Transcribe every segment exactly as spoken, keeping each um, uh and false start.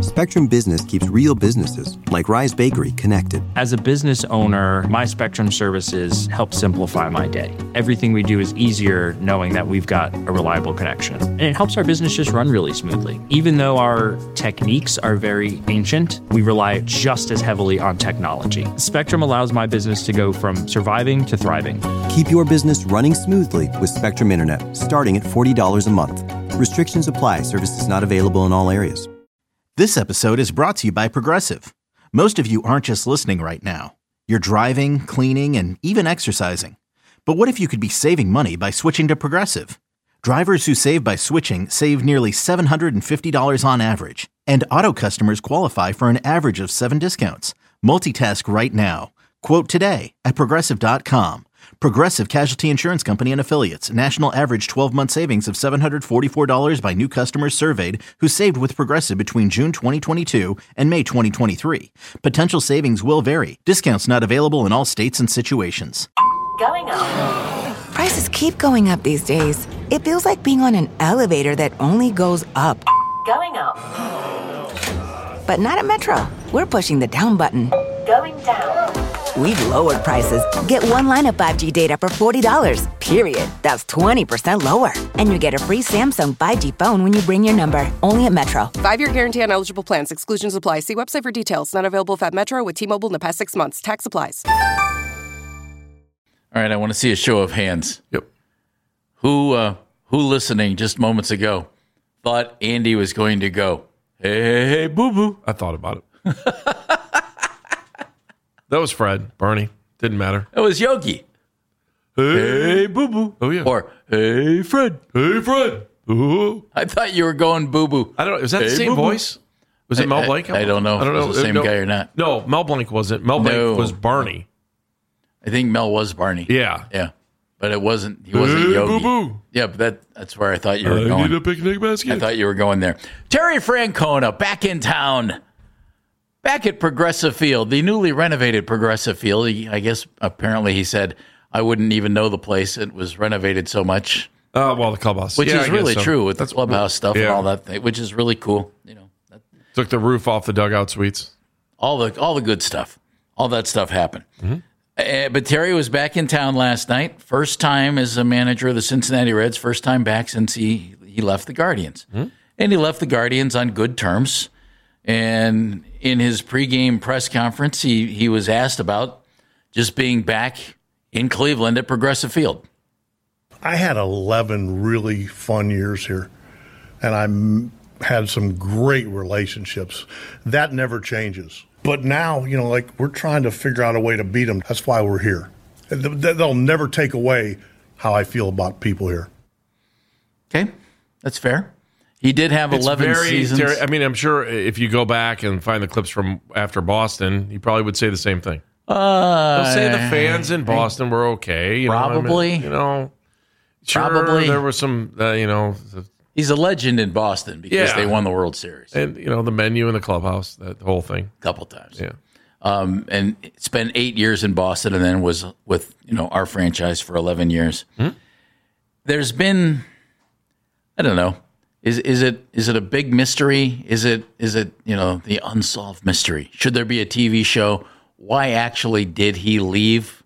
Spectrum Business keeps real businesses, like Rise Bakery, connected. As a business owner, my Spectrum services help simplify my day. Everything we do is easier knowing that we've got a reliable connection. And it helps our business just run really smoothly. Even though our techniques are very ancient, we rely just as heavily on technology. Spectrum allows my business to go from surviving to thriving. Keep your business running smoothly with Spectrum Internet, starting at forty dollars a month. Restrictions apply. Services not available in all areas. This episode is brought to you by Progressive. Most of you aren't just listening right now. You're driving, cleaning, and even exercising. But what if you could be saving money by switching to Progressive? Drivers who save by switching save nearly seven hundred fifty dollars on average. And auto customers qualify for an average of seven discounts. Multitask right now. Quote today at Progressive dot com. Progressive Casualty Insurance Company and Affiliates. National average twelve-month savings of seven hundred forty-four dollars by new customers surveyed who saved with Progressive between June twenty twenty-two and May twenty twenty-three. Potential savings will vary. Discounts not available in all states and situations. Going up. Prices keep going up these days. It feels like being on an elevator that only goes up. Going up. But not at Metro. We're pushing the down button. Going down. We've lowered prices. Get one line of five G data for forty dollars, period. That's twenty percent lower. And you get a free Samsung five G phone when you bring your number. Only at Metro. Five-year guarantee on eligible plans. Exclusions apply. See website for details. Not available if at Metro with T-Mobile in the past six months. Tax applies. All right, I want to see a show of hands. Yep. Who, uh, who listening just moments ago thought Andy was going to go, hey, hey, hey, boo-boo? I thought about it. That was Fred, Bernie. Didn't matter. It was Yogi. Hey, hey boo-boo. Oh, yeah. Or, hey, Fred. Hey, Fred. Ooh. I thought you were going boo-boo. I don't know. Is that hey, the same boo-boo. voice? Was it I, Mel Blanc? I, I don't know. I don't know. If it was the same no, guy or not. No, Mel Blanc wasn't. Mel Blanc no. was Barney. I think Mel was Barney. Yeah. Yeah. But it wasn't, he wasn't hey, Yogi. Boo-boo. Yeah, but that, that's where I thought you were I going. I need a picnic basket. I thought you were going there. Terry Francona back in town. Back at Progressive Field, the newly renovated Progressive Field. He, I guess apparently he said, I wouldn't even know the place. It was renovated so much. Uh, well, the clubhouse. Which yeah, is I really so. true with That's, the clubhouse stuff yeah. and all that thing, which is really cool. You know, that, Took the roof off the dugout suites. All the all the good stuff. All that stuff happened. Mm-hmm. Uh, but Terry was back in town last night. First time as a manager of the Cincinnati Reds. First time back since he, he left the Guardians. Mm-hmm. And he left the Guardians on good terms. And in his pregame press conference, he, he was asked about just being back in Cleveland at Progressive Field. I had eleven really fun years here, and I m- had some great relationships. That never changes. But now, you know, like we're trying to figure out a way to beat them. That's why we're here. They'll never take away how I feel about people here. Okay, that's fair. He did have it's eleven very, seasons. Terry, I mean, I'm sure if you go back and find the clips from after Boston, he probably would say the same thing. Uh, They'll say the fans in Boston were okay. You probably. Know, I mean, you know, sure, probably. There was some, uh, you know. He's a legend in Boston because yeah. they won the World Series. And, you know, the menu in the clubhouse, that whole thing. A couple times. Yeah. Um, and spent eight years in Boston and then was with, you know, our franchise for eleven years. Hmm? There's been, I don't know, is is it is it a big mystery? Is it is it, you know, the unsolved mystery? Should there be a T V show? Why actually did he leave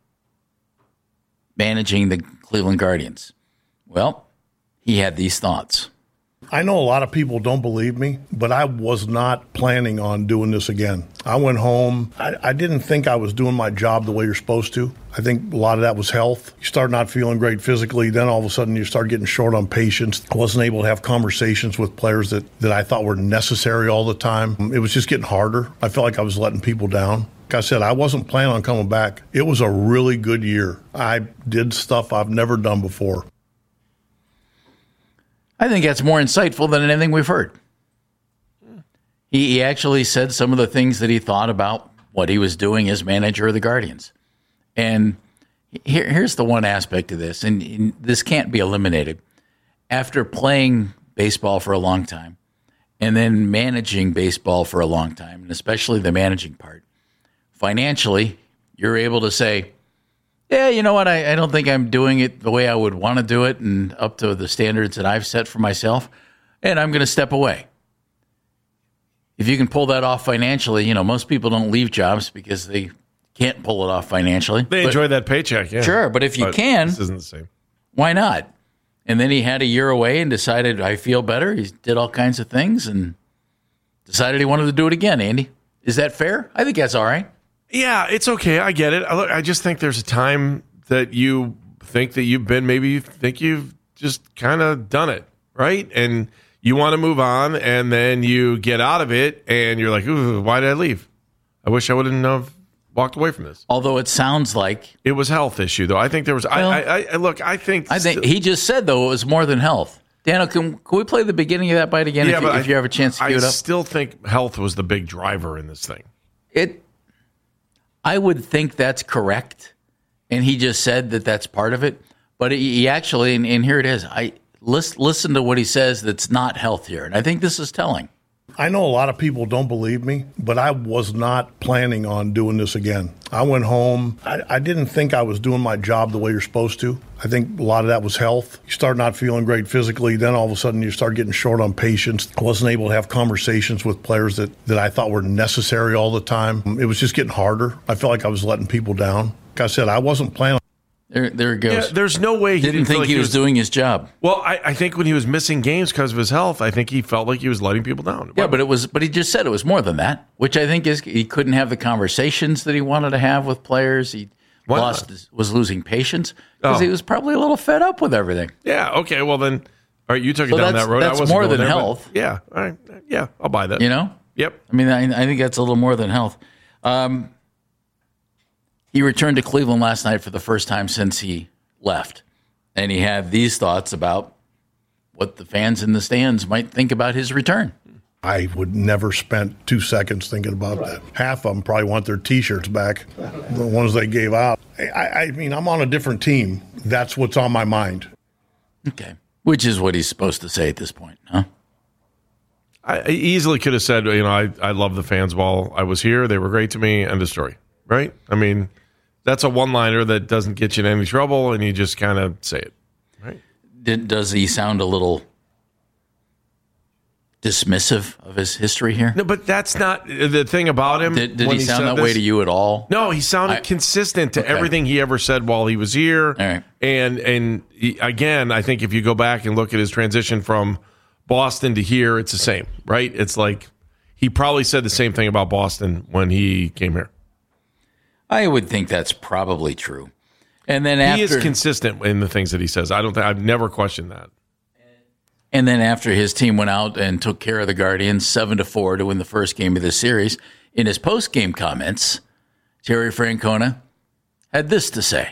managing the Cleveland Guardians? Well, he had these thoughts. I know a lot of people don't believe me, but I was not planning on doing this again. I went home. I, I didn't think I was doing my job the way you're supposed to. I think a lot of that was health. You start not feeling great physically, then all of a sudden you start getting short on patience. I wasn't able to have conversations with players that, that I thought were necessary all the time. It was just getting harder. I felt like I was letting people down. Like I said, I wasn't planning on coming back. It was a really good year. I did stuff I've never done before. I think that's more insightful than anything we've heard. He, he actually said some of the things that he thought about what he was doing as manager of the Guardians. And here, here's the one aspect of this, and, and this can't be eliminated. After playing baseball for a long time and then managing baseball for a long time, and especially the managing part, financially, you're able to say, yeah, you know what? I, I don't think I'm doing it the way I would want to do it and up to the standards that I've set for myself, and I'm going to step away. If you can pull that off financially, you know, most people don't leave jobs because they can't pull it off financially. They but, enjoy that paycheck, yeah. Sure, but if you but can, this isn't the same. Why not? And then he had a year away and decided, I feel better. He did all kinds of things and decided he wanted to do it again, Andy. Is that fair? I think that's all right. Yeah, it's okay. I get it. I, look, I just think there's a time that you think that you've been, maybe you think you've just kind of done it, right? And you want to move on, and then you get out of it, and you're like, ooh, why did I leave? I wish I wouldn't have walked away from this. Although it sounds like it was a health issue, though. I think there was. Well, I, I, I look. I think. I think st- he just said though it was more than health. Daniel, can, can we play the beginning of that bite again? Yeah, if, you, but if you have a chance to I cue it up. I still think health was the big driver in this thing. It. I would think that's correct, and he just said that that's part of it. But he actually, and, and here it is. I listen, listen to what he says. That's not health here, and I think this is telling. I know a lot of people don't believe me, but I was not planning on doing this again. I went home. I, I didn't think I was doing my job the way you're supposed to. I think a lot of that was health. You start not feeling great physically, then all of a sudden you start getting short on patience. I wasn't able to have conversations with players that, that I thought were necessary all the time. It was just getting harder. I felt like I was letting people down. Like I said, I wasn't planning. There, there it goes. Yeah, there's no way he didn't, didn't think like he was, was doing his job. Well, I, I think when he was missing games because of his health, I think he felt like he was letting people down. Yeah, but it was. But he just said it was more than that, which I think is he couldn't have the conversations that he wanted to have with players. He Why lost, not? was losing patience because Oh. he was probably a little fed up with everything. Yeah. Okay. Well, then, all right. You took it So down that's- that road. that's I wasn't more going than there, but health. Yeah. All right. Yeah. I'll buy that. You know. Yep. I mean, I, I think that's a little more than health. Um, he returned to Cleveland last night for the first time since he left. And he had these thoughts about what the fans in the stands might think about his return. I would never spend two seconds thinking about that. Half of them probably want their T-shirts back, the ones they gave out. I, I mean, I'm on a different team. That's what's on my mind. Okay. Which is what he's supposed to say at this point, huh? I, I easily could have said, you know, I, I love the fans while I was here. They were great to me. End of story. Right? I mean, that's a one-liner that doesn't get you in any trouble, and you just kind of say it. Right? Did, does he sound a little dismissive of his history here? No, but that's not the thing about him. Did, did when he sound said that this. way to you at all? No, he sounded I- consistent to Okay. everything he ever said while he was here. All right. And and he, again, I think if you go back and look at his transition from Boston to here, it's the same, right? It's like he probably said the same thing about Boston when he came here. I would think that's probably true. And then He after is consistent in the things that he says. I don't think I've never questioned that. and then after his team went out and took care of the Guardians seven to four to win the first game of the series, in his post-game comments, Terry Francona had this to say.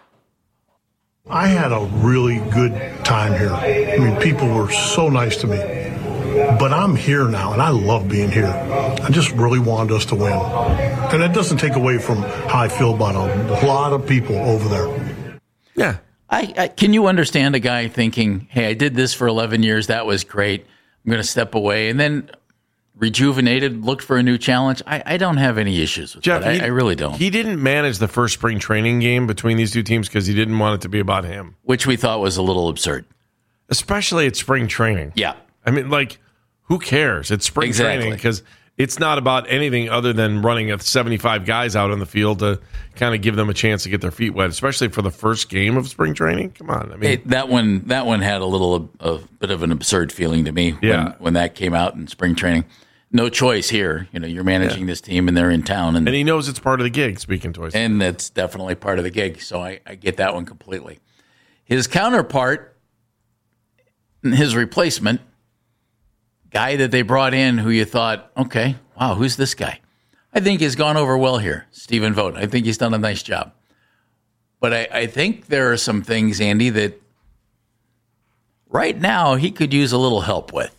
I had a really good time here. I mean, people were so nice to me. But I'm here now, and I love being here. I just really wanted us to win. And that doesn't take away from how I feel about a lot of people over there. Yeah. I, I can you understand a guy thinking, hey, I did this for eleven years. That was great. I'm going to step away. And then rejuvenated, looked for a new challenge. I, I don't have any issues with Jeff, that. he- I, I really don't. He didn't manage the first spring training game between these two teams because he didn't want it to be about him, Which we thought was a little absurd. especially at spring training. Yeah. I mean, like, who cares? It's spring Exactly. training because it's not about anything other than running at seventy-five guys out on the field to kind of give them a chance to get their feet wet, especially for the first game of spring training. Come on. I mean, It, that one that one had a little a bit of an absurd feeling to me when, Yeah. when that came out in spring training. No choice here. You know, you're managing this team and they're in town, and and he knows it's part of the gig, speaking toys. and that's definitely part of the gig. So I, I get that one completely. His counterpart, his replacement, guy that they brought in who you thought, okay, wow, who's this guy? I think has gone over well here, Stephen Vogt. I think he's done a nice job. But I, I think there are some things, Andy, that right now he could use a little help with.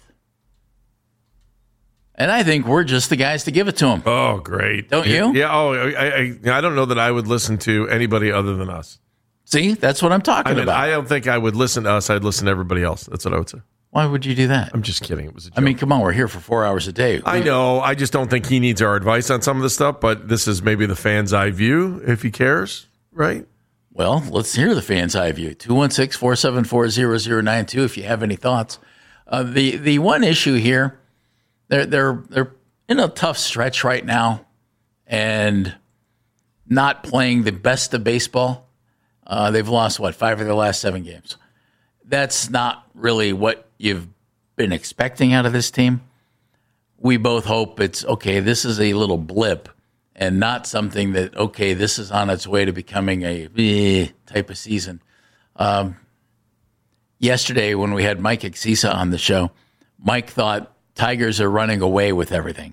And I think we're just the guys to give it to him. Oh, great. Don't Yeah, you? Yeah. Oh, I, I, I don't know that I would listen to anybody other than us. See, that's what I'm talking I mean, about. I don't think I would listen to us. I'd listen to everybody else. That's what I would say. Why would you do that? I'm just kidding. It was a joke. I mean, come on, we're here for four hours a day. I know. I just don't think he needs our advice on some of this stuff, but this is maybe the fan's eye view if he cares, right? Well, let's hear the fan's eye view. two one six, four seven four, zero zero nine two if you have any thoughts. Uh, the the one issue here, they're they're they're in a tough stretch right now and not playing the best of baseball. Uh, they've lost, what, five of their last seven games. That's not really what you've been expecting out of this team. We both hope it's, okay, this is a little blip and not something that, okay, this is on its way to becoming a eh, type of season. Um, yesterday when we had Mike Exisa on the show, Mike thought Tigers are running away with everything.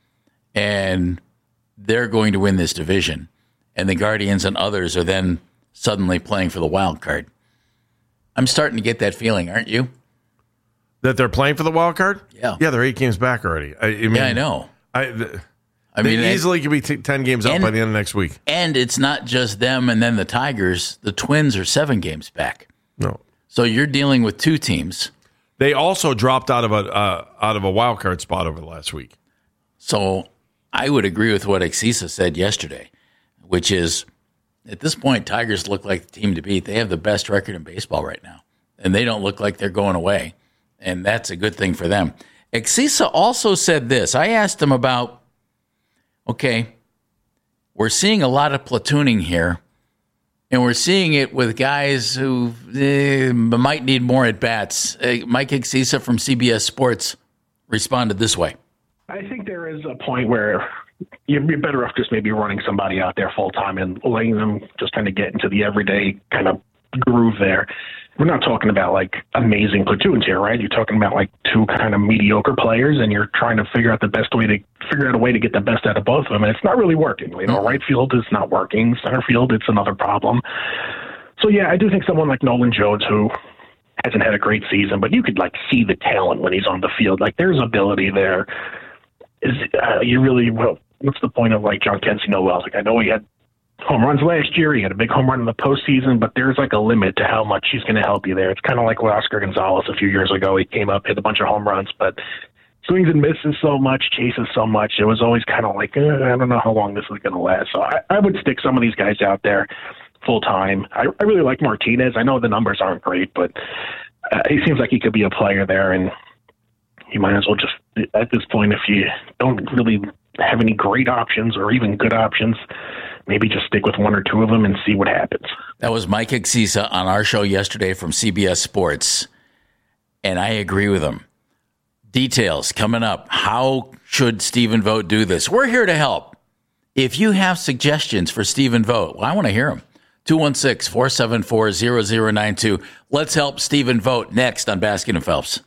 And they're going to win this division. And the Guardians and others are then suddenly playing for the wild card. I'm starting to get that feeling, aren't you? That they're playing for the wild card? Yeah. Yeah, they're eight games back already. I, I mean, yeah, I know. I, th- I they mean, easily could be t- ten games and, up by the end of next week. And it's not just them and then the Tigers. The Twins are seven games back. No. So you're dealing with two teams. They also dropped out of a uh, out of a wild card spot over the last week. So I would agree with what Exisa said yesterday, which is at this point, Tigers look like the team to beat. They have the best record in baseball right now, and they don't look like they're going away, and that's a good thing for them. Exisa also said this. I asked him about, okay, we're seeing a lot of platooning here, and we're seeing it with guys who eh, might need more at-bats. Uh, Mike Exisa from C B S Sports responded this way. I think there is a point where you'd be better off just maybe running somebody out there full-time and letting them just kind of get into the everyday kind of groove there. We're not talking about, like, amazing platoons here, right? You're talking about, like, two kind of mediocre players, and you're trying to figure out the best way to figure out a way to get the best out of both of them, and it's not really working. You know, right field is not working. Center field, it's another problem. So, yeah, I do think someone like Nolan Jones, who hasn't had a great season, but you could, like, see the talent when he's on the field. Like, there's ability there. Is uh, you really, well, what's the point of, like, John Kensington Wells? Like, I know he had home runs last year. He had a big home run in the postseason, but there's like a limit to how much he's going to help you there. It's kind of like with Oscar Gonzalez a few years ago. He came up, hit a bunch of home runs, but swings and misses so much, chases so much. It was always kind of like, eh, I don't know how long this is going to last. So I, I would stick some of these guys out there full time. I, I really like Martinez. I know the numbers aren't great, but uh, he seems like he could be a player there, and you might as well just, at this point, if you don't really have any great options or even good options, maybe just stick with one or two of them and see what happens. That was Mike Exisa on our show yesterday from C B S Sports, and I agree with him. Details coming up. How should Stephen Vogt do this? We're here to help. If you have suggestions for Stephen Vogt, well, I want to hear them. two one six, four seven four, zero zero nine two. Let's help Stephen Vogt next on Baskin and Phelps.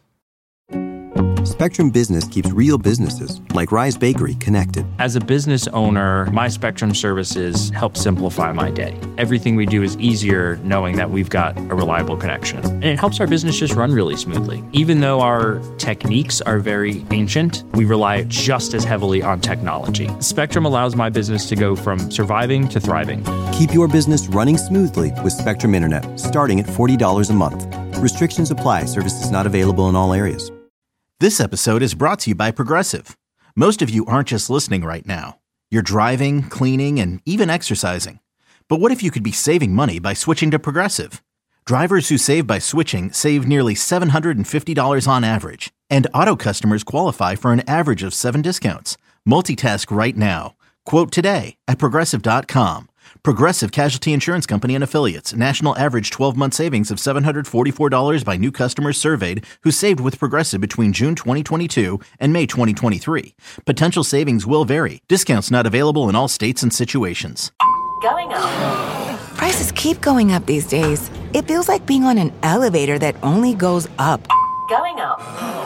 Spectrum Business keeps real businesses, like Rise Bakery, connected. As a business owner, my Spectrum services help simplify my day. Everything we do is easier knowing that we've got a reliable connection. And it helps our business just run really smoothly. Even though our techniques are very ancient, we rely just as heavily on technology. Spectrum allows my business to go from surviving to thriving. Keep your business running smoothly with Spectrum Internet, starting at forty dollars a month. Restrictions apply. Services not available in all areas. This episode is brought to you by Progressive. Most of you aren't just listening right now. You're driving, cleaning, and even exercising. But what if you could be saving money by switching to Progressive? Drivers who save by switching save nearly seven hundred fifty dollars on average. And auto customers qualify for an average of seven discounts. Multitask right now. Quote today at Progressive dot com. Progressive Casualty Insurance Company and Affiliates. National average twelve-month savings of seven hundred forty-four dollars by new customers surveyed who saved with Progressive between June twenty twenty-two and May twenty twenty-three. Potential savings will vary. Discounts not available in all states and situations. Going up. Prices keep going up these days. It feels like being on an elevator that only goes up. Going up.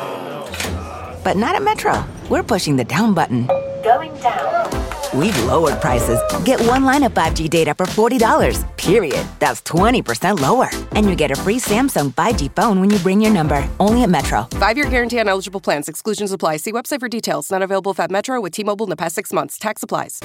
But not at Metro. We're pushing the down button. Going down. We've lowered prices. Get one line of five G data for forty dollars, period. That's twenty percent lower. And you get a free Samsung five G phone when you bring your number. Only at Metro. Five-year guarantee on eligible plans. Exclusions apply. See website for details. Not available if at Metro with T-Mobile in the past six months. Tax applies.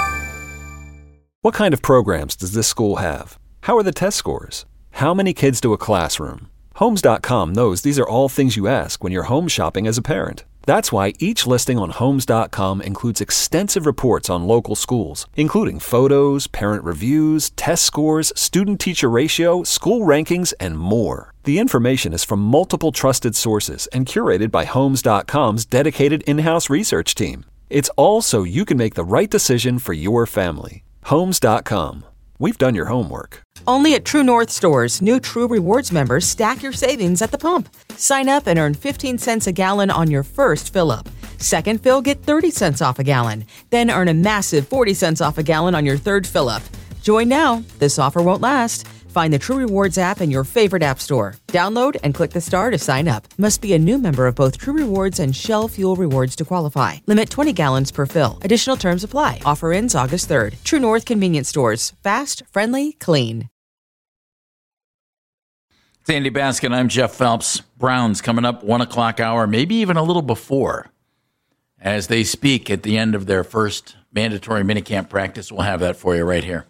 What kind of programs does this school have? How are the test scores? How many kids to a classroom? Homes dot com knows these are all things you ask when you're home shopping as a parent. That's why each listing on Homes dot com includes extensive reports on local schools, including photos, parent reviews, test scores, student-teacher ratio, school rankings, and more. The information is from multiple trusted sources and curated by Homes dot com's dedicated in-house research team. It's all so you can make the right decision for your family. Homes dot com. We've done your homework. Only at True North stores, new True Rewards members stack your savings at the pump. Sign up and earn fifteen cents a gallon on your first fill-up. Second fill, get thirty cents off a gallon. Then earn a massive forty cents off a gallon on your third fill-up. Join now. This offer won't last. Find the True Rewards app in your favorite app store. Download and click the star to sign up. Must be a new member of both True Rewards and Shell Fuel Rewards to qualify. Limit twenty gallons per fill. Additional terms apply. Offer ends August third. True North Convenience Stores. Fast, friendly, clean. It's Andy Baskin. I'm Jeff Phelps. Browns coming up one o'clock hour, maybe even a little before, as they speak at the end of their first mandatory minicamp practice. We'll have that for you right here.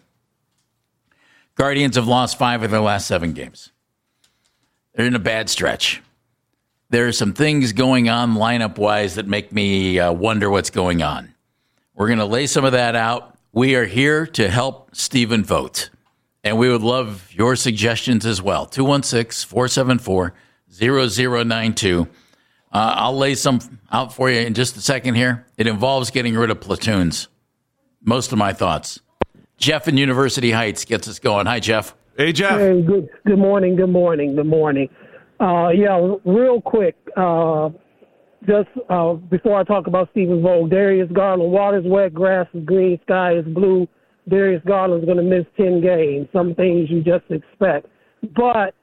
Guardians have lost five of their last seven games. They're in a bad stretch. There are some things going on lineup-wise that make me uh, wonder what's going on. We're going to lay some of that out. We are here to help Stephen vote, and we would love your suggestions as well. two one six, four seven four, zero zero nine two. Uh, I'll lay some out for you in just a second here. It involves getting rid of platoons. Most of my thoughts. Jeff in University Heights gets us going. Hi, Jeff. Hey, Jeff. Hey, good, good morning, good morning, good morning. Uh, yeah, real quick, uh, just uh, before I talk about Stephen Vogt, Darius Garland, water's wet, grass is green, sky is blue. Darius Garland's going to miss ten games, some things you just expect. But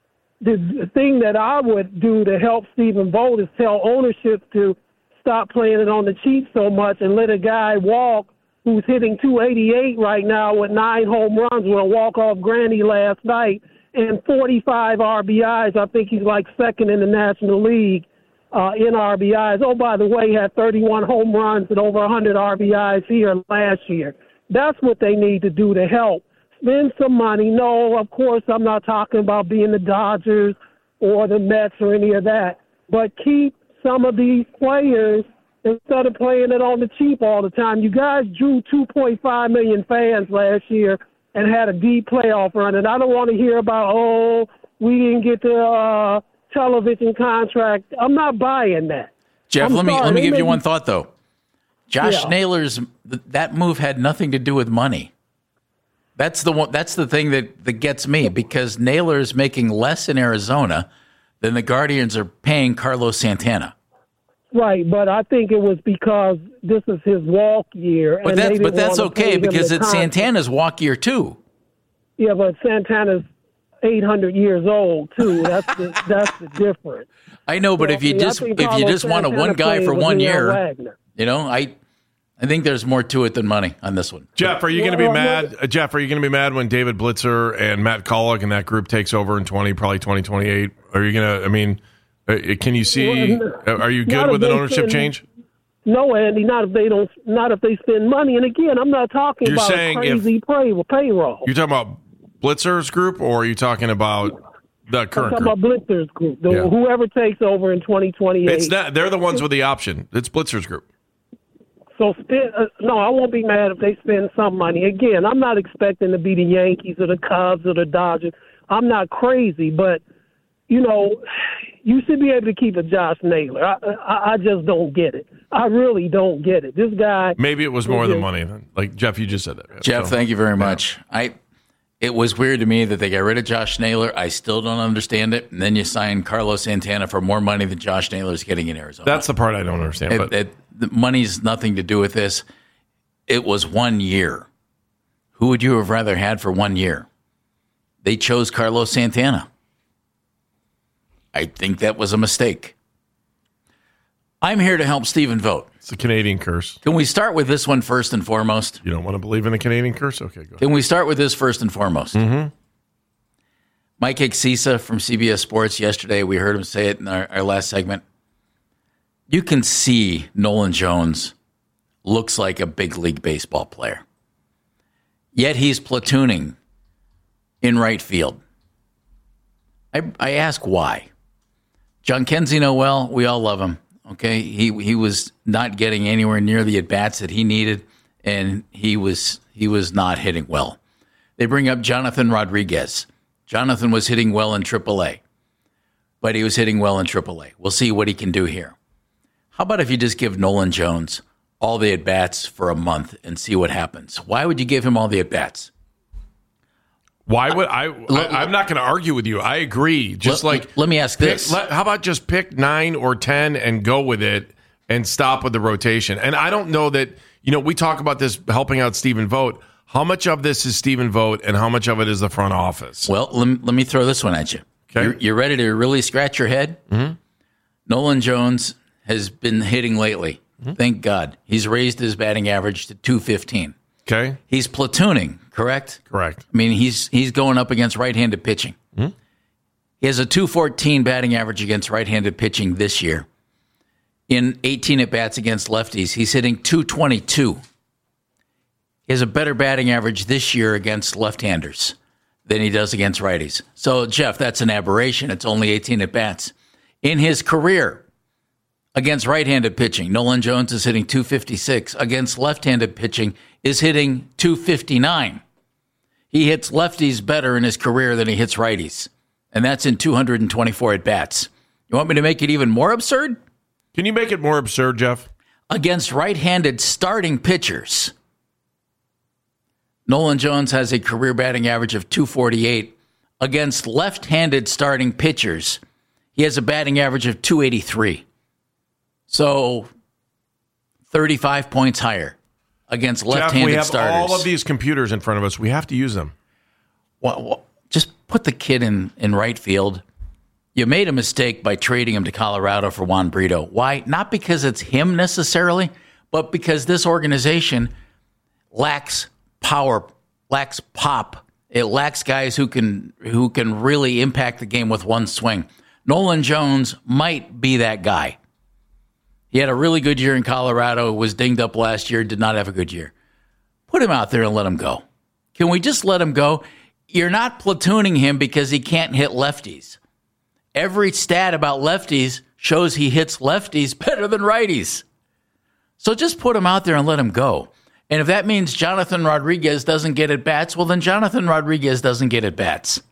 the thing that I would do to help Stephen Vogt is tell ownership to stop playing it on the cheap so much and let a guy walk who's hitting two eighty-eight right now with nine home runs with a walk-off granny last night and forty-five R B Is. I think he's like second in the National League uh, in R B Is. Oh, by the way, he had thirty-one home runs and over one hundred R B Is here last year. That's what they need to do to help. Spend some money. No, of course, I'm not talking about being the Dodgers or the Mets or any of that, but keep some of these players instead of playing it on the cheap all the time. You guys drew two point five million fans last year and had a deep playoff run, and I don't want to hear about, oh, we didn't get the uh, television contract. I'm not buying that. Jeff, I'm let me sorry, let me give may you be- one thought, though. Josh Yeah. Naylor's, that move had nothing to do with money. That's the one. That's the thing that, that gets me, because Naylor's making less in Arizona than the Guardians are paying Carlos Santana. Right, but I think it was because this is his walk year. But and they that's didn't but that's want to pay okay him because the it's contract. Santana's walk year too. Yeah, but Santana's eight hundred years old too. That's the, that's the difference. I know, but So, if you I just think if you Carlos just want a Santana one guy played for with one Leo year, Wagner. you know, I I think there's more to it than money on this one. Jeff, are you going to be Well, mad? Uh, Jeff, are you going to be mad when David Blitzer and Matt Kollick and that group takes over in twenty, probably twenty twenty-eight? Are you going to? I mean, uh, can you see? Well, uh, are you not good if with an they ownership spend- change? No, Andy, not if they don't. Not if they spend money. And again, I'm not talking You're about a saying if- crazy pay, payroll. You're talking about Blitzer's group, or are you talking about the I'm current talking group? about Blitzer's group. The, Yeah. Whoever takes over in twenty twenty-eight. It's not. They're the ones with the option. It's Blitzer's group. So spend, uh, no, I won't be mad if they spend some money. Again, I'm not expecting to be the Yankees or the Cubs or the Dodgers. I'm not crazy, but you know, you should be able to keep a Josh Naylor. I, I, I just don't get it. I really don't get it. This guy. Maybe it was more is than just- money. Then. Like Jeff, you just said that. Jeff, So- thank you very much. I it was weird to me that they got rid of Josh Naylor. I still don't understand it. And then you sign Carlos Santana for more money than Josh Naylor's getting in Arizona. That's the part I don't understand. It, But it, the money's nothing to do with this. It was one year. Who would you have rather had for one year? They chose Carlos Santana. I think that was a mistake. I'm here to help Stephen vote. it's a Canadian curse. Can we start with this one first and foremost? You don't want to believe in a Canadian curse? Okay, go ahead. Can we start with this first and foremost? Mm-hmm. Mike Hixisa from C B S Sports yesterday, we heard him say it in our, our last segment. You can see Nolan Jones looks like a big league baseball player. Yet he's platooning in right field. I, I ask why. John Kenzie Noel, we all love him. Okay, he he was not getting anywhere near the at bats that he needed, and he was he was not hitting well. They bring up Jonathan Rodriguez. Jonathan was hitting well in triple A, but he was hitting well in triple A. We'll see what he can do here. How about if you just give Nolan Jones all the at-bats for a month and see what happens. Why would you give him all the at-bats? Why would I? I I'm not going to argue with you. I agree. Just let, like let me ask pick, this: let, How about just pick nine or ten and go with it and stop with the rotation? And I don't know that you know we talk about this helping out Stephen Vogt. How much of this is Stephen Vogt and how much of it is the front office? Well, let me, let me throw this one at you. Okay, you're, you're ready to really scratch your head. Mm-hmm. Nolan Jones has been hitting lately. Mm-hmm. Thank God, he's raised his batting average to two fifteen. Okay. He's platooning, correct? Correct. I mean, he's he's going up against right-handed pitching. Mm-hmm. He has a two fourteen batting average against right-handed pitching this year. In eighteen at-bats against lefties, he's hitting two twenty-two. He has a better batting average this year against left-handers than he does against righties. So, Jeff, that's an aberration. It's only eighteen at-bats. In his career, against right-handed pitching, Nolan Jones is hitting two fifty-six. Against left-handed pitching, is hitting two fifty-nine. He hits lefties better in his career than he hits righties, and that's in two hundred twenty-four at-bats. You want me to make it even more absurd? Can you make it more absurd, Jeff? Against right-handed starting pitchers, Nolan Jones has a career batting average of two forty-eight. Against left-handed starting pitchers, he has a batting average of two eighty-three. So, thirty-five points higher against left-handed Jeff, we have starters. all of these computers in front of us. We have to use them. Well, well, just put the kid in, in right field. You made a mistake by trading him to Colorado for Juan Brito. Why? Not because it's him necessarily, but because this organization lacks power, lacks pop. It lacks guys who can who can really impact the game with one swing. Nolan Jones might be that guy. He had a really good year in Colorado, was dinged up last year, did not have a good year. Put him out there and let him go. Can we just let him go? You're not platooning him because he can't hit lefties. Every stat about lefties shows he hits lefties better than righties. So just put him out there and let him go. And if that means Jonathan Rodriguez doesn't get at bats, well, then Jonathan Rodriguez doesn't get at bats.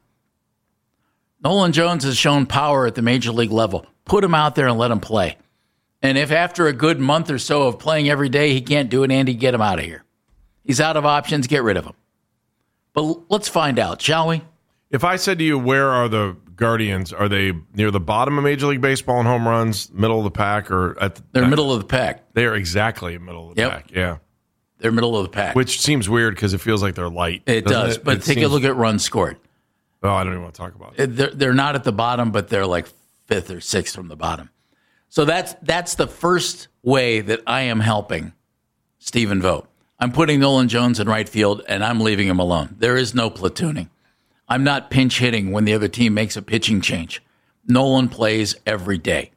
Nolan Jones has shown power at the major league level. Put him out there and let him play. And if after a good month or so of playing every day, he can't do it, Andy, get him out of here. He's out of options. Get rid of him. But let's find out, shall we? If I said to you, where are the Guardians? Are they near the bottom of Major League Baseball in home runs, middle of the pack, or at the They're back? middle of the pack. They are exactly middle of the Yep. pack. Yeah. They're middle of the pack. Which seems weird because it feels like they're light. It doesn't does, it? but It take seems- a look at runs scored. Oh, I don't even want to talk about it. They're, they're not at the bottom, but they're like fifth or sixth from the bottom. So that's that's the first way that I am helping Stephen Vogt. I'm putting Nolan Jones in right field, and I'm leaving him alone. There is no platooning. I'm not pinch hitting when the other team makes a pitching change. Nolan plays every day.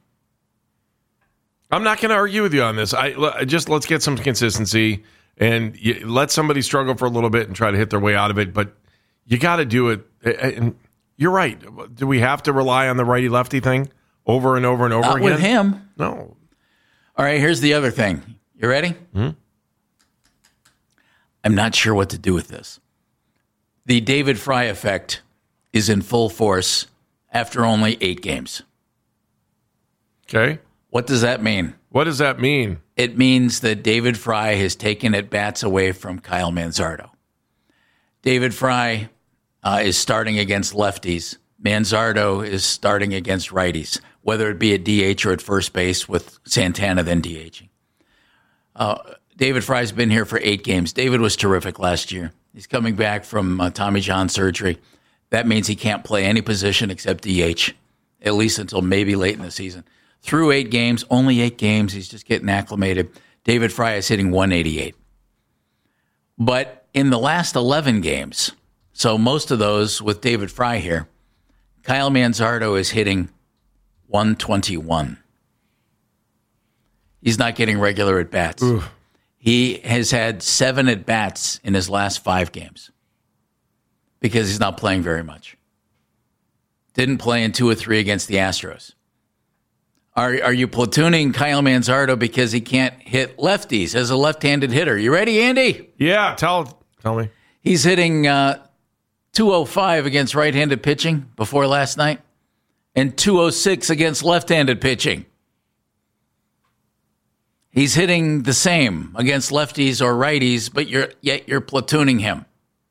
I'm not going to argue with you on this. I l- just let's get some consistency and you, let somebody struggle for a little bit and try to hit their way out of it. But you got to do it. And you're right. Do we have to rely on the righty lefty thing over and over and over Not again? with him. No. All right, here's the other thing. You ready? Mm-hmm. I'm not sure what to do with this. The David Fry effect is in full force after only eight games. Okay. What does that mean? What does that mean? It means that David Fry has taken at bats away from Kyle Manzardo. David Fry uh, is starting against lefties. Manzardo is starting against righties, whether it be at D H or at first base with Santana then DHing. Uh, David Fry's been here for eight games. David was terrific last year. He's coming back from uh, Tommy John surgery. That means he can't play any position except D H, at least until maybe late in the season. Through eight games, only eight games, he's just getting acclimated. David Fry is hitting one eighty-eight. But in the last eleven games, so most of those with David Fry here, Kyle Manzardo is hitting one twenty-one. He's not getting regular at-bats. Oof. He has had seven at-bats in his last five games because he's not playing very much. Didn't play in two or three against the Astros. Are are you platooning Kyle Manzardo because he can't hit lefties as a left-handed hitter? You ready, Andy? Yeah, tell tell me. He's hitting uh, two oh five against right-handed pitching before last night and two oh six against left-handed pitching. He's hitting the same against lefties or righties, but you're yet you're platooning him.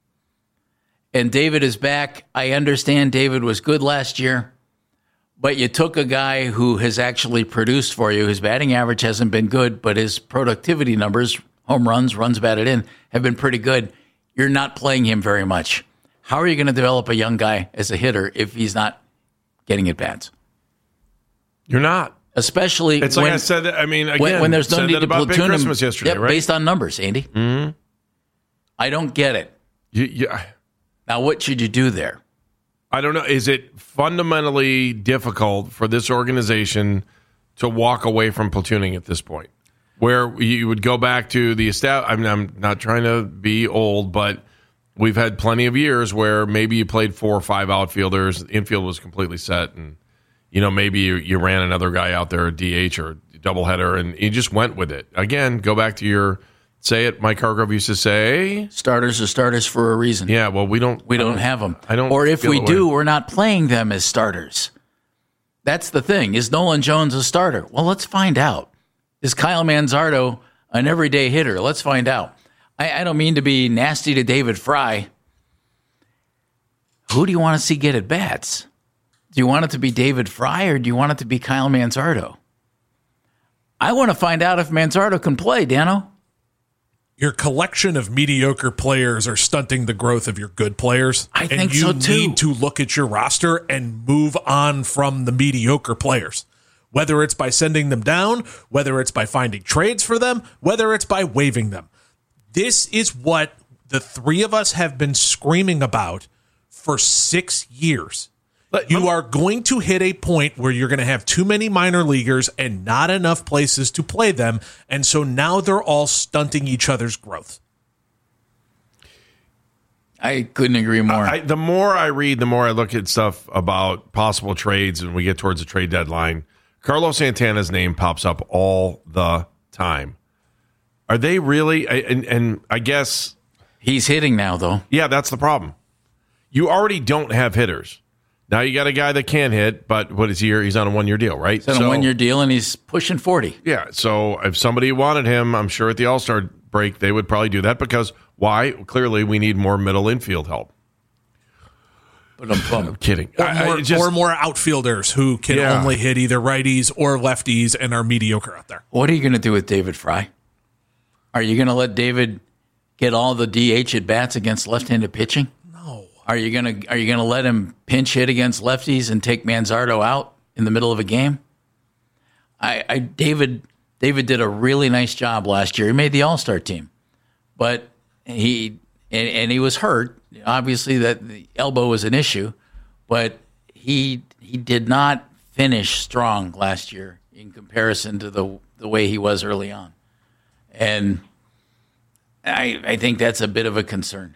And David is back. I understand David was good last year, but you took a guy who has actually produced for you. His batting average hasn't been good, but his productivity numbers, home runs, runs batted in, have been pretty good. You're not playing him very much. How are you going to develop a young guy as a hitter if he's not getting at bats? You're not. Especially it's when, like I said. I mean, again, when, when there's no said need that to about Big platoon him. Christmas yesterday, Yep, right? Based on numbers, Andy. Mm-hmm. I don't get it. You, you, now, what should you do there? I don't know. Is it fundamentally difficult for this organization to walk away from platooning at this point, where you would go back to the estab- I mean, I'm not trying to be old, but we've had plenty of years where maybe you played four or five outfielders, infield was completely set, and you know maybe you, you ran another guy out there, a D H or a doubleheader, and you just went with it. Again, go back to your say it. Mike Hargrove used to say, "Starters are starters for a reason." Yeah, well, we don't. We don't, don't have them. I don't. Or if we do, way. we're not playing them as starters. That's the thing. Is Nolan Jones a starter? Well, let's find out. Is Kyle Manzardo an everyday hitter? Let's find out. I, I don't mean to be nasty to David Fry. Who do you want to see get at bats? Do you want it to be David Fry or do you want it to be Kyle Manzardo? I want to find out if Manzardo can play, Dano. Your collection of mediocre players are stunting the growth of your good players. I think and you so, too. need to look at your roster and move on from the mediocre players. Whether it's by sending them down, whether it's by finding trades for them, whether it's by waiving them. This is what the three of us have been screaming about for six years. But, you are going to hit a point where you're going to have too many minor leaguers and not enough places to play them. And so now they're all stunting each other's growth. I couldn't agree more. I, the more I read, the more I look at stuff about possible trades and we get towards the trade deadline. Carlos Santana's name pops up all the time. Are they really? And, and I guess he's hitting now, though. Yeah, that's the problem. You already don't have hitters. Now you got a guy that can hit, but what is he? He's on a one-year deal, right? He's on so, a one-year deal, and he's pushing forty. Yeah, so if somebody wanted him, I'm sure at the All-Star break they would probably do that because why? Clearly, we need more middle infield help. But I'm, I'm kidding. Or I, more, I just, or more outfielders who can yeah. only hit either righties or lefties and are mediocre out there. What are you going to do with David Fry? Are you going to let David get all the D H at bats against left-handed pitching? No. Are you going to Are you going to let him pinch hit against lefties and take Manzardo out in the middle of a game? I, I David David did a really nice job last year. He made the All-Star team, but he and, and he was hurt. Obviously, that the elbow was an issue, but he he did not finish strong last year in comparison to the the way he was early on. And I, I think that's a bit of a concern.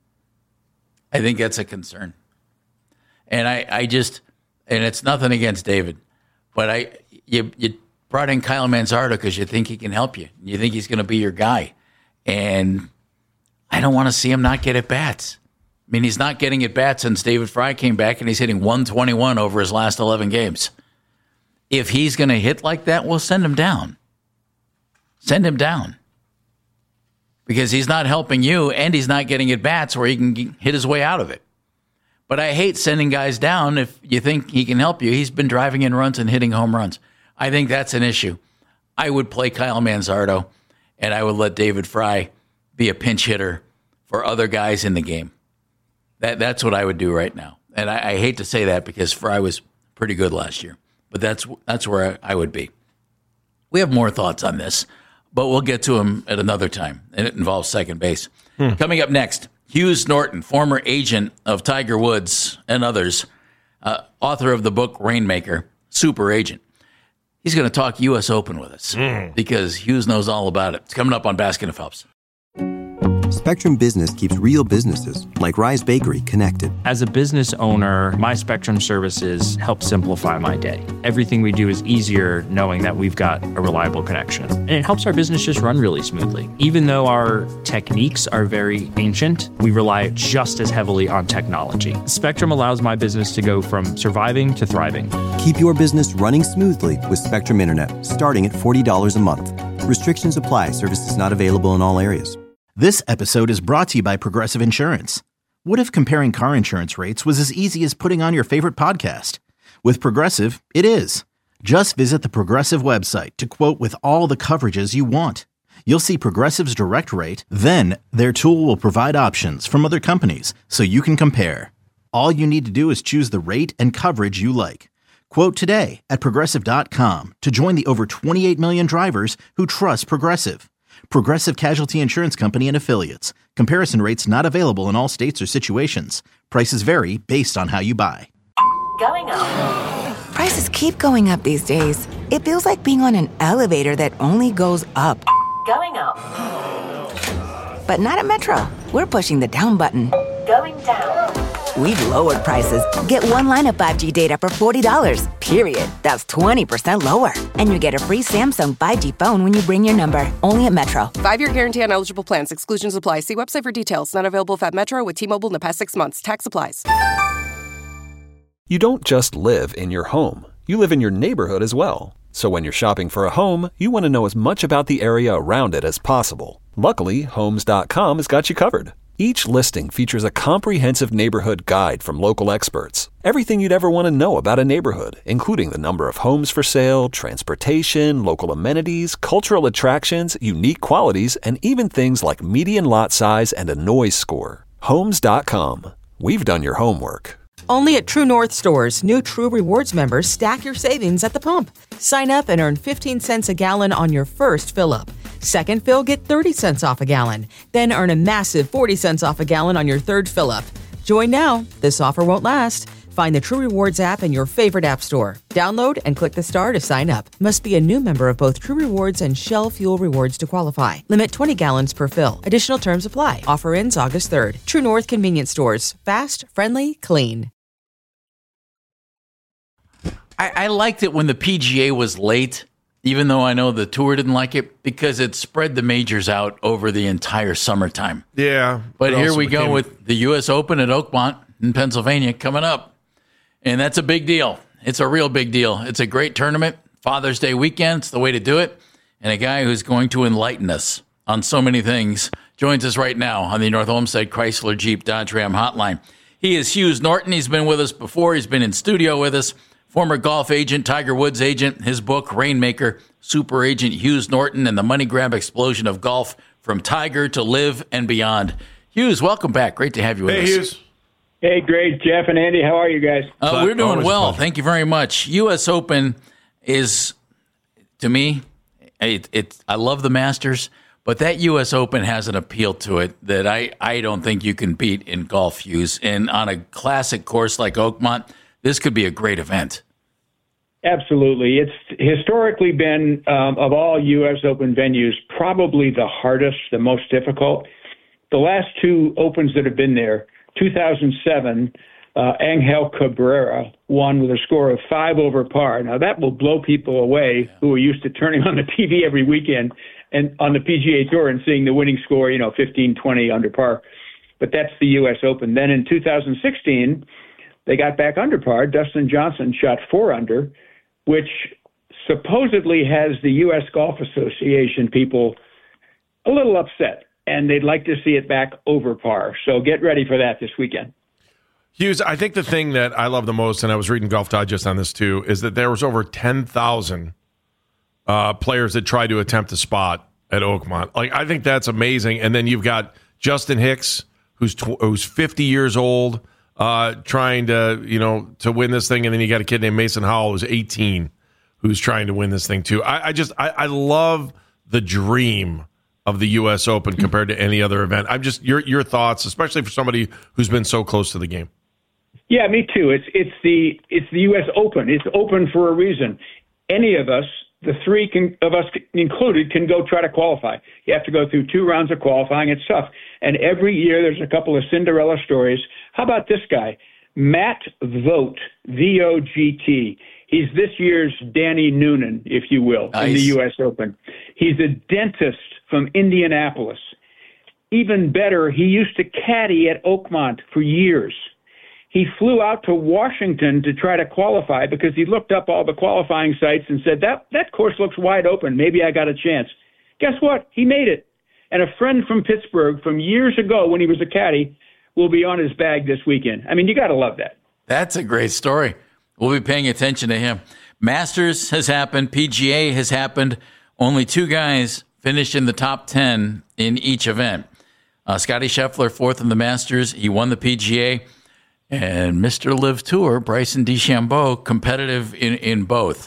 I think that's a concern. And I, I just, and it's nothing against David, but I you you brought in Kyle Manzardo because you think he can help you. You think he's going to be your guy. And I don't want to see him not get at bats. I mean, he's not getting at bats since David Fry came back, and he's hitting one twenty-one over his last eleven games. If he's going to hit like that, we'll send him down. Send him down. Because he's not helping you, and he's not getting at bats where he can hit his way out of it. But I hate sending guys down if you think he can help you. He's been driving in runs and hitting home runs. I think that's an issue. I would play Kyle Manzardo, and I would let David Fry be a pinch hitter for other guys in the game. That That's what I would do right now. And I, I hate to say that because Fry was pretty good last year. But that's that's where I would be. We have more thoughts on this, but we'll get to them at another time, and it involves second base. Hmm. Coming up next, Hughes Norton, former agent of Tiger Woods and others, uh, author of the book Rainmaker, super agent. He's going to talk U S Open with us mm. because Hughes knows all about it. It's coming up on Baskin and Phelps. Spectrum Business keeps real businesses, like Rise Bakery, connected. As a business owner, my Spectrum services help simplify my day. Everything we do is easier knowing that we've got a reliable connection. And it helps our business just run really smoothly. Even though our techniques are very ancient, we rely just as heavily on technology. Spectrum allows my business to go from surviving to thriving. Keep your business running smoothly with Spectrum Internet, starting at forty dollars a month. Restrictions apply. Services not available in all areas. This episode is brought to you by Progressive Insurance. What if comparing car insurance rates was as easy as putting on your favorite podcast? With Progressive, it is. Just visit the Progressive website to quote with all the coverages you want. You'll see Progressive's direct rate, then their tool will provide options from other companies so you can compare. All you need to do is choose the rate and coverage you like. Quote today at Progressive dot com to join the over twenty-eight million drivers who trust Progressive. Progressive Casualty Insurance Company and Affiliates. Comparison rates not available in all states or situations. Prices vary based on how you buy. Going up. Prices keep going up these days. It feels like being on an elevator that only goes up. Going up. But not at Metro. We're pushing the down button. Going down. We've lowered prices. Get one line of five G data for forty dollars, period. That's twenty percent lower. And you get a free Samsung five G phone when you bring your number. Only at Metro. Five-year guarantee on eligible plans. Exclusions apply. See website for details. Not available at Metro with T-Mobile in the past six months. Tax applies. You don't just live in your home. You live in your neighborhood as well. So when you're shopping for a home, you want to know as much about the area around it as possible. Luckily, Homes dot com has got you covered. Each listing features a comprehensive neighborhood guide from local experts. Everything you'd ever want to know about a neighborhood, including the number of homes for sale, transportation, local amenities, cultural attractions, unique qualities, and even things like median lot size and a noise score. Homes dot com. We've done your homework. Only at True North stores, new True Rewards members stack your savings at the pump. Sign up and earn fifteen cents a gallon on your first fill-up. Second fill, get thirty cents off a gallon. Then earn a massive forty cents off a gallon on your third fill-up. Join now. This offer won't last. Find the True Rewards app in your favorite app store. Download and click the star to sign up. Must be a new member of both True Rewards and Shell Fuel Rewards to qualify. Limit twenty gallons per fill. Additional terms apply. Offer ends August third. True North Convenience Stores. Fast, friendly, clean. I, I liked it when the P G A was late, even though I know the tour didn't like it, because it spread the majors out over the entire summertime. Yeah. But here we became- go with the U S Open at Oakmont in Pennsylvania coming up. And that's a big deal. It's a real big deal. It's a great tournament. Father's Day weekend, it's the way to do it. And a guy who's going to enlighten us on so many things joins us right now on the North Olmsted Chrysler Jeep Dodge Ram hotline. He is Hughes Norton. He's been with us before. He's been in studio with us. Former golf agent, Tiger Woods agent, his book, Rainmaker, Super Agent Hughes Norton and the Money Grab Explosion of Golf from Tiger to Live and Beyond. Hughes, welcome back. Great to have you with Hey, us. Hughes. Hey, great. Jeff and Andy, how are you guys? Uh, we're doing well. Thank you very much. U S Open is, to me, it, it, I love the Masters, but that U S Open has an appeal to it that I, I don't think you can beat in golf, Hughes. And on a classic course like Oakmont, this could be a great event. Absolutely. It's historically been, um, of all U S Open venues, probably the hardest, the most difficult. The last two Opens that have been there, two thousand seven, uh, Angel Cabrera won with a score of five over par. Now, that will blow people away who are used to turning on the T V every weekend and on the P G A Tour and seeing the winning score, you know, fifteen, twenty under par. But that's the U S Open. Then in two thousand sixteen, they got back under par. Dustin Johnson shot four under, which supposedly has the U S Golf Association people a little upset, and they'd like to see it back over par. So get ready for that this weekend. Hughes, I think the thing that I love the most, and I was reading Golf Digest on this too, is that there was over ten thousand uh, players that tried to attempt the spot at Oakmont. Like, I think that's amazing. And then you've got Justin Hicks, who's tw- who's fifty years old, uh, trying to, you know, to win this thing. And then you got a kid named Mason Howell, who's eighteen, who's trying to win this thing too. I, I just, I, I love the dream of the U S Open compared to any other event. I'm just, your your thoughts, especially for somebody who's been so close to the game. Yeah, me too. It's it's the it's the U S Open. It's open for a reason. Any of us, the three can, of us included, can go try to qualify. You have to go through two rounds of qualifying. It's tough. And every year there's a couple of Cinderella stories. How about this guy, Matt Vogt, V O G T. He's this year's Danny Noonan, if you will, nice. In the U S Open. He's a dentist from Indianapolis. Even better, he used to caddy at Oakmont for years. He flew out to Washington to try to qualify because he looked up all the qualifying sites and said, that, that course looks wide open. Maybe I got a chance. Guess what? He made it. And a friend from Pittsburgh from years ago when he was a caddy will be on his bag this weekend. I mean, you got to love that. That's a great story. We'll be paying attention to him. Masters has happened. P G A has happened. Only two guys finished in the top ten in each event. Uh, Scotty Scheffler, fourth in the Masters. He won the P G A. And Mister Live Tour, Bryson DeChambeau, competitive in, in both.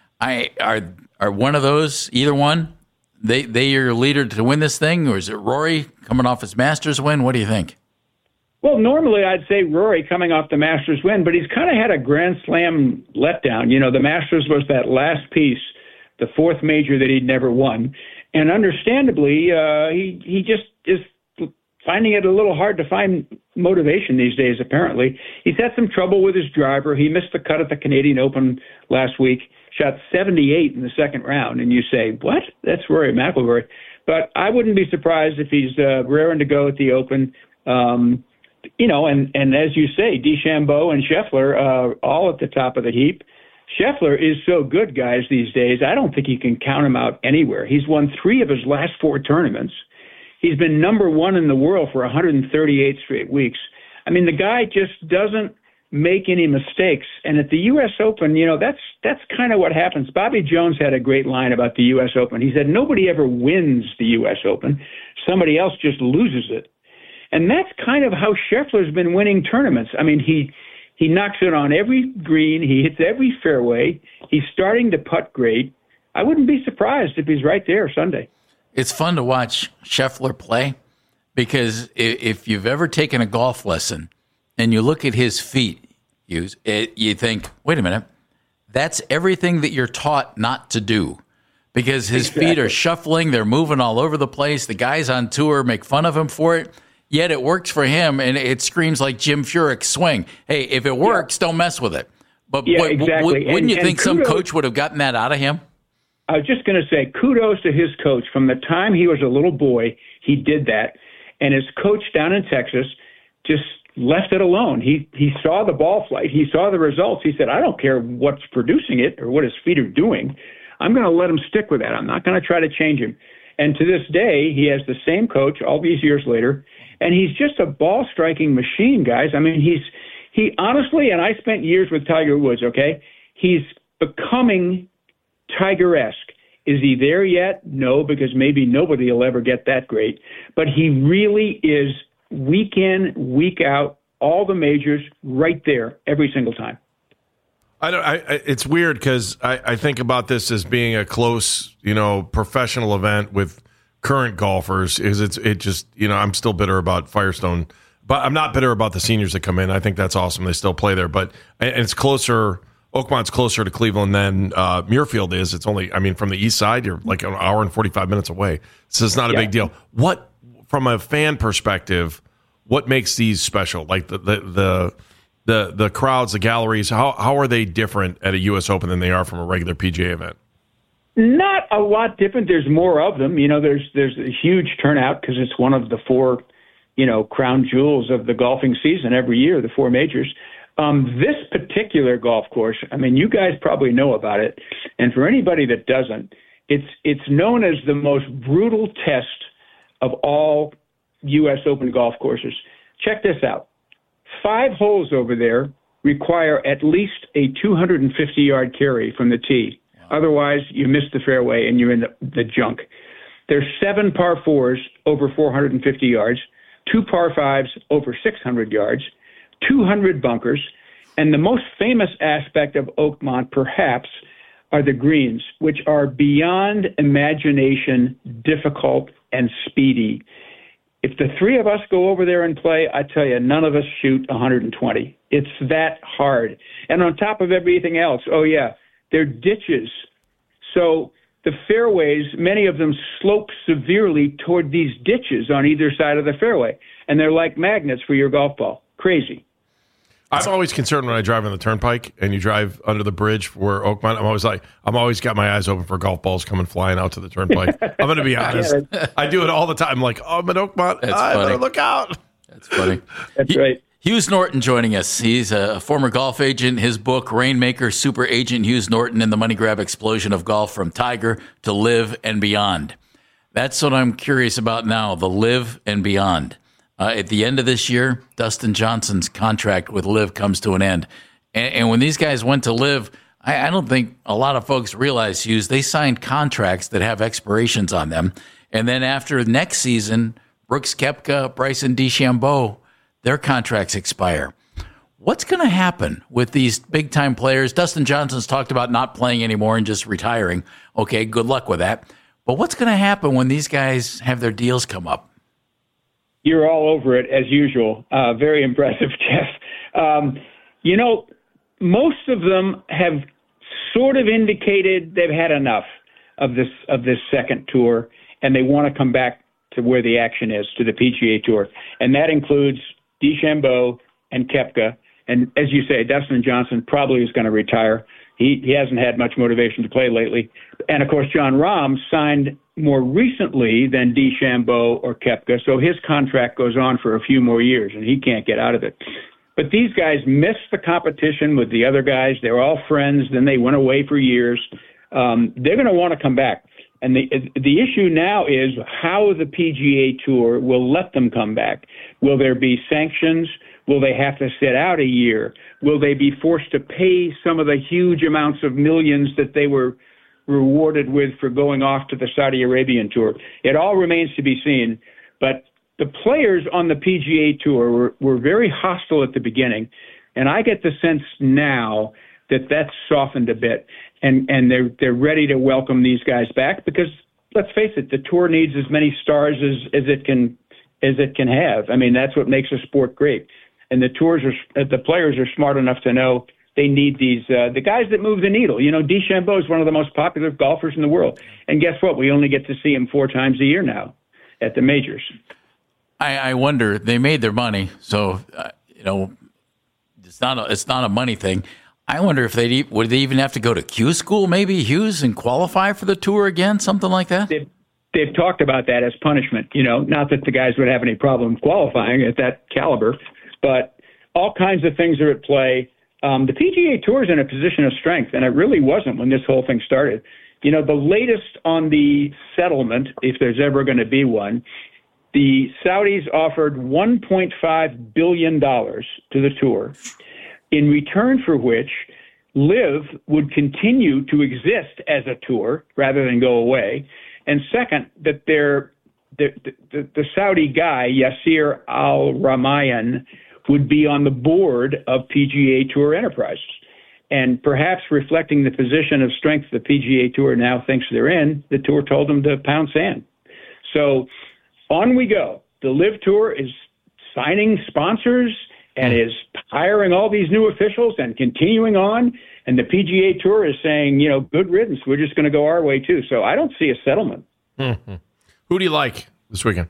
I are are one of those, either one, they they are your leader to win this thing, or is it Rory coming off his Masters win? What do you think? Well, normally I'd say Rory coming off the Masters win, but he's kind of had a Grand Slam letdown. You know, the Masters was that last piece, the fourth major that he'd never won. And understandably, uh, he, he just is finding it a little hard to find motivation these days, apparently. He's had some trouble with his driver. He missed the cut at the Canadian Open last week, shot seventy-eight in the second round. And you say, what? That's Rory McIlroy. But I wouldn't be surprised if he's uh, raring to go at the Open. Um, you know, and, and as you say, DeChambeau and Scheffler, uh, all at the top of the heap. Scheffler is so good, guys, these days. I don't think you can count him out anywhere. He's won three of his last four tournaments. He's been number one in the world for one hundred thirty-eight straight weeks. I mean, the guy just doesn't make any mistakes. And at the U S Open, you know, that's that's kind of what happens. Bobby Jones had a great line about the U S Open. He said, nobody ever wins the U S Open. Somebody else just loses it. And that's kind of how Scheffler's been winning tournaments. I mean, he he knocks it on every green. He hits every fairway. He's starting to putt great. I wouldn't be surprised if he's right there Sunday. It's fun to watch Scheffler play because if you've ever taken a golf lesson and you look at his feet, you, it, you think, wait a minute, that's everything that you're taught not to do because his exactly. feet are shuffling. They're moving all over the place. The guys on tour make fun of him for it, yet it works for him, and it screams like Jim Furyk's swing. Hey, if it works, yeah. don't mess with it. But yeah, what, exactly. w- wouldn't and, you think and some kudos- coach would have gotten that out of him? I was just going to say, kudos to his coach. From the time he was a little boy, he did that. And his coach down in Texas just left it alone. He he saw the ball flight. He saw the results. He said, I don't care what's producing it or what his feet are doing. I'm going to let him stick with that. I'm not going to try to change him. And to this day, he has the same coach all these years later. And he's just a ball-striking machine, guys. I mean, he's he honestly, and I spent years with Tiger Woods, okay? He's becoming Tiger-esque. Is he there yet? No, because maybe nobody will ever get that great. But he really is week in, week out, all the majors right there every single time. I don't. I, I, it's weird because I, I think about this as being a close, you know, professional event with current golfers. Is it's it just you know I'm still bitter about Firestone, but I'm not bitter about the seniors that come in. I think that's awesome. They still play there, but and it's closer. Oakmont's closer to Cleveland than uh, Muirfield is. It's only, I mean, from the east side, you're like an hour and forty-five minutes away. So it's not a yeah. big deal. What, from a fan perspective, what makes these special? Like the the the the, the crowds, the galleries, how how are they different at a U S Open than they are from a regular P G A event? Not a lot different. There's more of them. You know, there's there's a huge turnout because it's one of the four, you know, crown jewels of the golfing season every year, the four majors. Um, this particular golf course, I mean, you guys probably know about it, and for anybody that doesn't, it's it's known as the most brutal test of all U S Open golf courses. Check this out. Five holes over there require at least a two hundred fifty yard carry from the tee. Wow. Otherwise, you miss the fairway and you're in the, the junk. There's seven par fours over four hundred fifty yards, two par fives over six hundred yards, two hundred bunkers, and the most famous aspect of Oakmont, perhaps, are the greens, which are beyond imagination, difficult, and speedy. If the three of us go over there and play, I tell you, none of us shoot one hundred twenty. It's that hard. And on top of everything else, oh yeah, they're ditches. So the fairways, many of them slope severely toward these ditches on either side of the fairway, and they're like magnets for your golf ball. Crazy. I'm always concerned when I drive on the turnpike and you drive under the bridge where Oakmont. I'm always like, I'm always got my eyes open for golf balls coming flying out to the turnpike. I'm going to be honest. I do it all the time. I'm like, oh, I'm at Oakmont. That's I funny. better look out. That's funny. That's right. Hughes Norton joining us. He's a former golf agent. His book, Rainmaker, Super Agent Hughes Norton and the Money Grab Explosion of Golf from Tiger to Live and Beyond. That's what I'm curious about now, the Live and beyond. Uh, at the end of this year, Dustin Johnson's contract with Live comes to an end. And, and when these guys went to Live, I, I don't think a lot of folks realize, Hughes, they signed contracts that have expirations on them. And then after next season, Brooks Koepka, Bryson DeChambeau, their contracts expire. What's going to happen with these big-time players? Dustin Johnson's talked about not playing anymore and just retiring. Okay, good luck with that. But what's going to happen when these guys have their deals come up? You're all over it, as usual. Uh, very impressive, Jeff. Um, you know, most of them have sort of indicated they've had enough of this of this second tour, and they want to come back to where the action is, to the P G A Tour. And that includes DeChambeau and Koepka. And as you say, Dustin Johnson probably is going to retire. He he hasn't had much motivation to play lately. And, of course, Jon Rahm signed more recently than DeChambeau or Koepka, so his contract goes on for a few more years, and he can't get out of it. But these guys missed the competition with the other guys. They were all friends. Then they went away for years. Um, they're going to want to come back. And the the issue now is how the P G A Tour will let them come back. Will there be sanctions? Will they have to sit out a year? Will they be forced to pay some of the huge amounts of millions that they were rewarded with for going off to the Saudi Arabian Tour? It all remains to be seen. But the players on the P G A Tour were, were very hostile at the beginning. And I get the sense now that that's softened a bit. And, and they're they're ready to welcome these guys back because, let's face it, the tour needs as many stars as, as it can as it can have. I mean, that's what makes a sport great. And the tours are the players are smart enough to know they need these uh, the guys that move the needle. You know, DeChambeau is one of the most popular golfers in the world, and guess what? We only get to see him four times a year now at the majors. I, I wonder, they made their money, so uh, you know, it's not a, it's not a money thing. I wonder if they would they even have to go to Q school, maybe Hughes, and qualify for the tour again, something like that. They've, they've talked about that as punishment. You know, not that the guys would have any problem qualifying at that caliber, but all kinds of things are at play. Um, the P G A Tour is in a position of strength, and it really wasn't when this whole thing started. You know, the latest on the settlement, if there's ever going to be one, the Saudis offered one point five billion dollars to the tour, in return for which Live would continue to exist as a tour rather than go away. And second, that their, the, the, the Saudi guy, Yasir Al-Ramayan, would be on the board of P G A Tour Enterprises. And perhaps reflecting the position of strength the P G A Tour now thinks they're in, the tour told them to pound sand. So on we go. The Live Tour is signing sponsors and is hiring all these new officials and continuing on. And the P G A Tour is saying, you know, good riddance. We're just going to go our way, too. So I don't see a settlement. Mm-hmm. Who do you like this weekend?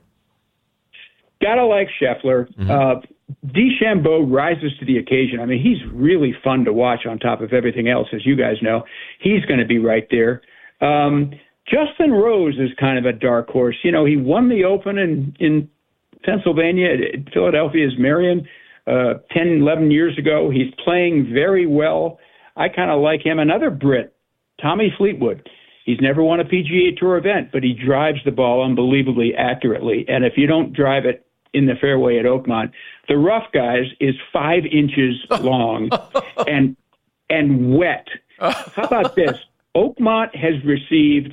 Gotta like Scheffler. Mm-hmm. Uh, DeChambeau rises to the occasion. I mean, he's really fun to watch on top of everything else, as you guys know. He's going to be right there. Um, Justin Rose is kind of a dark horse. You know, he won the Open in, in Pennsylvania, at Philadelphia's Marion, uh, ten, eleven years ago. He's playing very well. I kind of like him. Another Brit, Tommy Fleetwood. He's never won a P G A Tour event, but he drives the ball unbelievably accurately. And if you don't drive it in the fairway at Oakmont, the rough, guys, is five inches long and and wet. How about this? Oakmont has received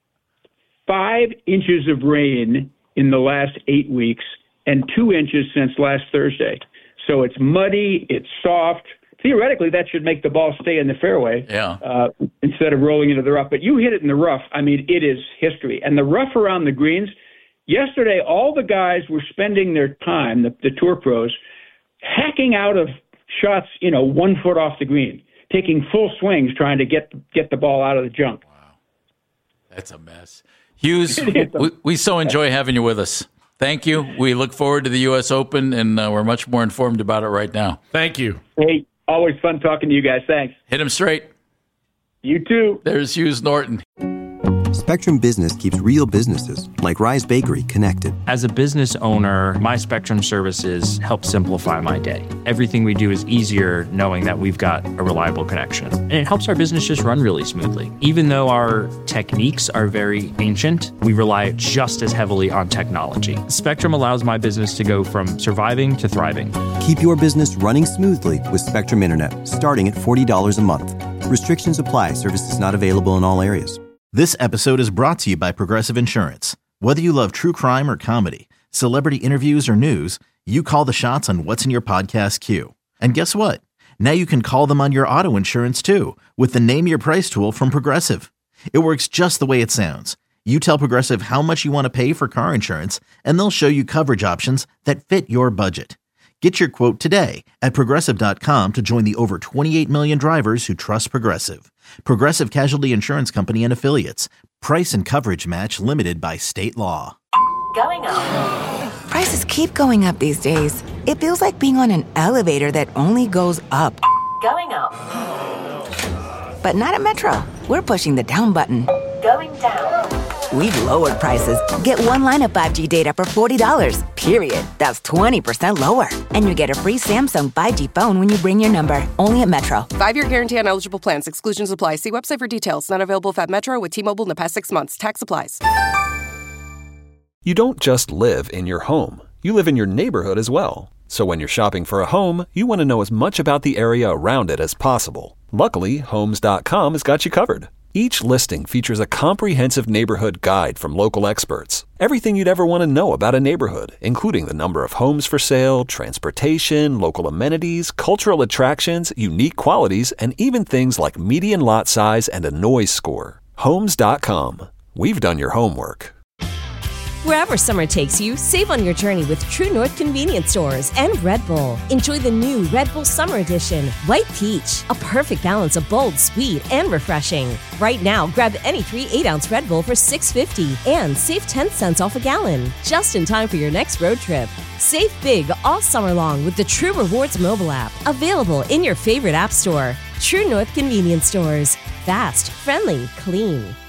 five inches of rain in the last eight weeks and two inches since last Thursday. So it's muddy, it's soft. Theoretically, that should make the ball stay in the fairway yeah. uh, instead of rolling into the rough. But you hit it in the rough. I mean, it is history. And the rough around the greens, yesterday, all the guys were spending their time, the, the tour pros, hacking out of shots, you know, one foot off the green, taking full swings trying to get get the ball out of the junk. Wow. That's a mess. Hughes, we, we so enjoy having you with us. Thank you. We look forward to the U S Open, and uh, we're much more informed about it right now. Thank you. Hey, always fun talking to you guys. Thanks. Hit him straight. You too. There's Hughes Norton. Spectrum Business keeps real businesses, like Rise Bakery, connected. As a business owner, my Spectrum services help simplify my day. Everything we do is easier knowing that we've got a reliable connection. And it helps our business just run really smoothly. Even though our techniques are very ancient, we rely just as heavily on technology. Spectrum allows my business to go from surviving to thriving. Keep your business running smoothly with Spectrum Internet, starting at forty dollars a month. Restrictions apply. Services not available in all areas. This episode is brought to you by Progressive Insurance. Whether you love true crime or comedy, celebrity interviews or news, you call the shots on what's in your podcast queue. And guess what? Now you can call them on your auto insurance too with the Name Your Price tool from Progressive. It works just the way it sounds. You tell Progressive how much you want to pay for car insurance, and they'll show you coverage options that fit your budget. Get your quote today at Progressive dot com to join the over twenty-eight million drivers who trust Progressive. Progressive Casualty Insurance Company and Affiliates. Price and coverage match limited by state law. Going up. Prices keep going up these days. It feels like being on an elevator that only goes up. Going up. But not at Metro. We're pushing the down button. Going down. We've lowered prices. Get one line of five G data for forty dollars, period. That's twenty percent lower. And you get a free Samsung five G phone when you bring your number. Only at Metro. Five-year guarantee on eligible plans. Exclusions apply. See website for details. Not available if at Metro with T-Mobile in the past six months. Tax applies. You don't just live in your home. You live in your neighborhood as well. So when you're shopping for a home, you want to know as much about the area around it as possible. Luckily, Homes dot com has got you covered. Each listing features a comprehensive neighborhood guide from local experts. Everything you'd ever want to know about a neighborhood, including the number of homes for sale, transportation, local amenities, cultural attractions, unique qualities, and even things like median lot size and a noise score. Homes dot com. We've done your homework. Wherever summer takes you, save on your journey with True North Convenience Stores and Red Bull. Enjoy the new Red Bull Summer Edition, White Peach, a perfect balance of bold, sweet, and refreshing. Right now, grab any three eight-ounce Red Bull for six dollars and fifty cents and save ten cents off a gallon, just in time for your next road trip. Save big all summer long with the True Rewards mobile app, available in your favorite app store. True North Convenience Stores. Fast, friendly, clean.